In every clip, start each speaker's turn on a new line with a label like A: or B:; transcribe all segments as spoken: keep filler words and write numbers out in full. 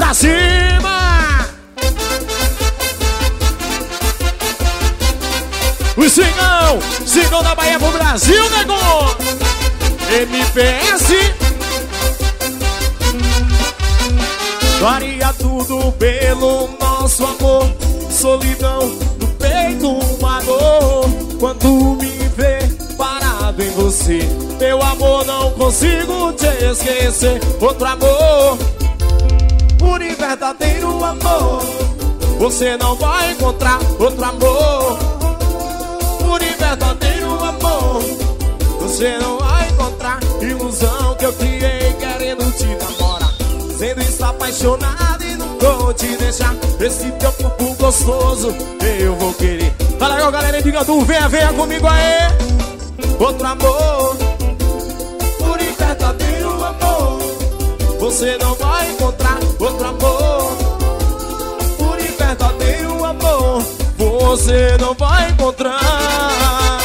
A: pra cima. O Cigão, Cigão da Bahia pro Brasil, nego. M P S. Faria tudo pelo nosso amor. Solidão do peito, uma dor. Quando me vê parado em você, meu amor, não consigo te esquecer. Outro amor, puro e verdadeiro amor, você não vai encontrar. Outro amor, puro e verdadeiro amor, você não vai encontrar. Ilusão que eu criei querendo te namorar, sendo isso apaixonado e não vou te deixar. Esse teu corpo gostoso eu vou querer. Tá legal, galera de Gadu, venha, venha comigo aí. Outro amor, puro e verdadeiro amor, você não vai encontrar. Outro amor, puro e verdadeiro amor, você não vai encontrar.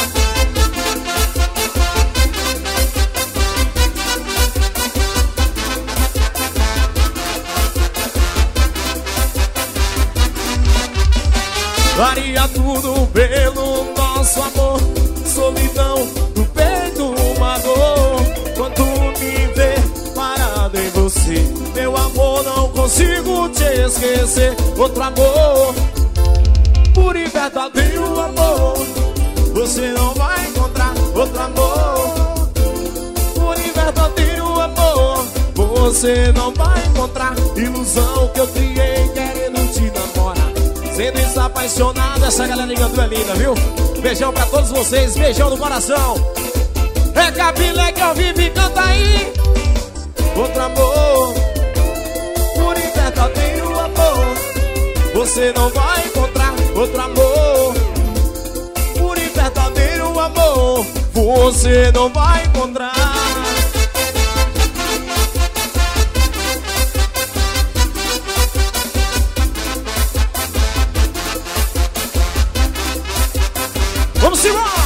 A: Faria tudo pelo nosso amor. Solidão do peito, uma dor. Quando me vê parado em você, meu amor, não consigo te esquecer. Outro amor, puro e verdadeiro amor, você não vai encontrar. Outro amor, puro e verdadeiro amor, você não vai encontrar. Ilusão que eu criei querendo te namorar, sendo isso apaixonado. Essa galera ligando é linda, viu? Beijão pra todos vocês, beijão no coração. É Capilé que ao vivo e canta aí. Outro amor, puro e verdadeiro amor, você não vai encontrar. Outro amor, puro e verdadeiro amor, você não vai encontrar. Vamos embora!